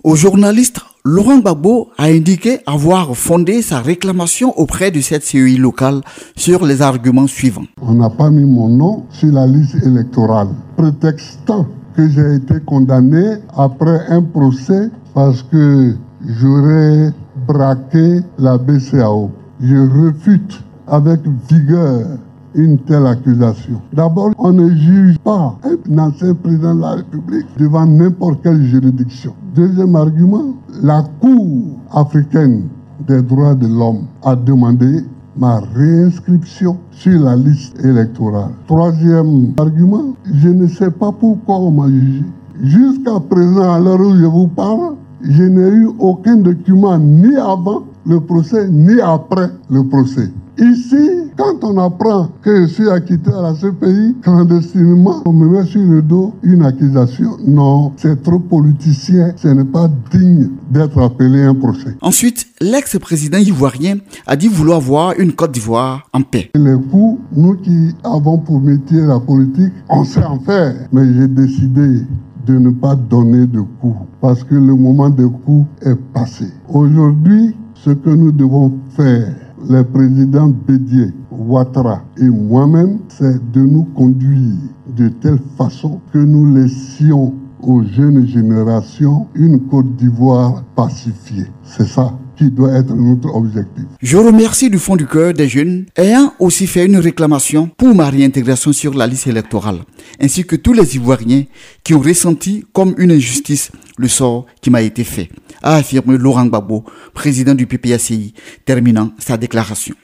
Au journaliste, Laurent Gbagbo a indiqué avoir fondé sa réclamation auprès de cette CEI locale sur les arguments suivants. On n'a pas mis mon nom sur la liste électorale, prétextant que j'ai été condamné après un procès parce que j'aurais braqué la BCEAO. Je refute avec vigueur une telle accusation. D'abord, on ne juge pas un ancien président de la République devant n'importe quelle juridiction. Deuxième argument, la Cour africaine des droits de l'homme a demandé ma réinscription sur la liste électorale. Troisième argument, je ne sais pas pourquoi on m'a jugé. Jusqu'à présent, à l'heure où je vous parle, je n'ai eu aucun document ni avant le procès, ni après le procès. Ici, quand on apprend que je suis acquitté à la CPI, clandestinement, on me met sur le dos une accusation. Non, c'est trop politicien, ce n'est pas digne d'être appelé un procès. Ensuite, l'ex-président ivoirien a dit vouloir voir une Côte d'Ivoire en paix. Les coups, nous qui avons pour métier la politique, on sait en faire, mais j'ai décidé de ne pas donner de coups, parce que le moment des coups est passé. Aujourd'hui, ce que nous devons faire, les présidents Bédié, Ouattara et moi-même, c'est de nous conduire de telle façon que nous laissions aux jeunes générations une Côte d'Ivoire pacifiée. C'est ça qui doit être notre objectif. Je remercie du fond du cœur des jeunes ayant aussi fait une réclamation pour ma réintégration sur la liste électorale, ainsi que tous les Ivoiriens qui ont ressenti comme une injustice le sort qui m'a été fait, a affirmé Laurent Gbagbo, président du PPACI, terminant sa déclaration.